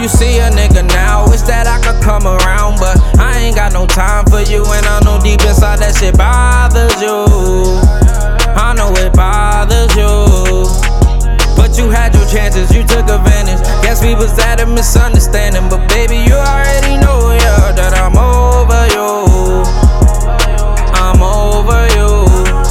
you see a nigga now, wish that I could come around, but I ain't got no time for you, and I know deep inside that shit bothers you. I know it bothers you, but you had your chances, you took advantage. Guess we was at a misunderstanding, but baby, you already know, yeah, that I'm over you. I'm over you.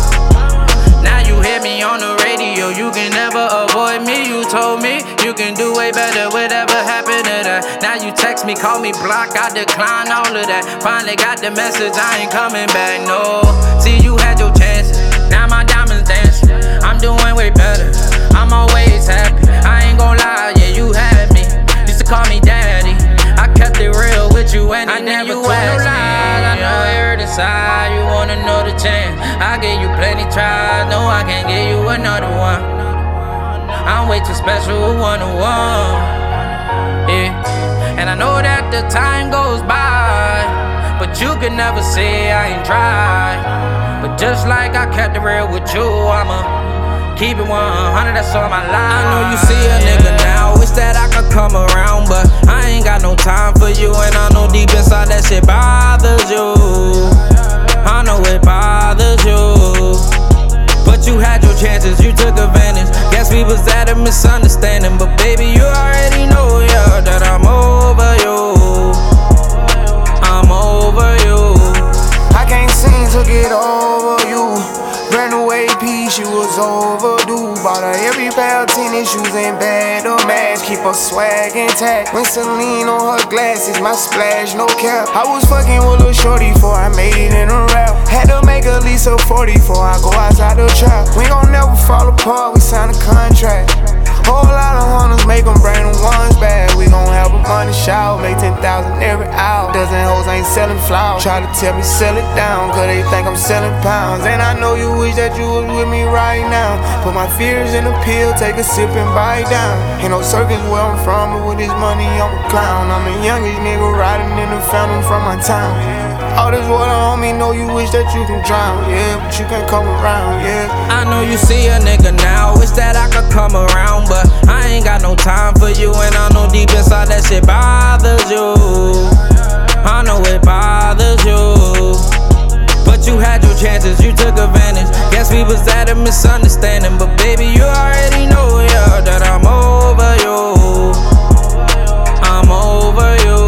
Now you hear me on the radio, you can never avoid me. You told me you can do way better, whatever happened to that. Now you text me, call me, block, I decline all of that. Finally got the message, I ain't coming back, no. See, you had your chances, now my diamonds dancing. I'm doing way better, I'm always happy. I ain't gon' lie, yeah, you had me. Used to call me daddy, I kept it real with you, and I never told no lies. I know it hurt inside, you wanna know the chance. I gave you plenty tries, no, I can't give you another one. I'm way too special, one-on-one, yeah. And I know that the time goes by, but you can never say I ain't tried. But just like I kept it real with you, I'ma keep it 100, that's all my life. I know you see a nigga now, wish that I could come around, but I ain't got no time for you, and I know deep inside that shit bothers you. I know it bothers you, but you had your chances, you took advantage. Guess we was at a misunderstanding, but baby, you already know, yeah, that I'm over you. I'm over you. I can't seem to get over you. Brand new AP, she was overdue. Bought her every pair of tennis shoes and bag to match. Keep her swag intact. When Celine on her glasses, my splash, no cap. I was fucking with Lil Shorty before I made it in a rap. Had to make at least a 40 before I go outside the trap. We gon' never fall apart, we signed a contract. Whole lot of hunters, make them bring them ones back. We gon' have a money shower, make 10,000 every hour. Dozen hoes ain't selling flowers. Try to tell me sell it down, cause they think I'm selling pounds. And I know you wish that you was with me right now. Put my fears in a pill, take a sip and bite down. Ain't no circus where I'm from, but with this money I'm a clown. I'm the youngest nigga riding in the fountain from my town. All this water on me, know you wish that you can drown, yeah, but you can't come around, yeah. I know you see a nigga now, wish that I could come around, but I ain't got no time for you, and I know deep inside that shit bothers you. I know it bothers you, but you had your chances, you took advantage. Guess we was at a misunderstanding, but baby, you already know, yeah, that I'm over you. I'm over you.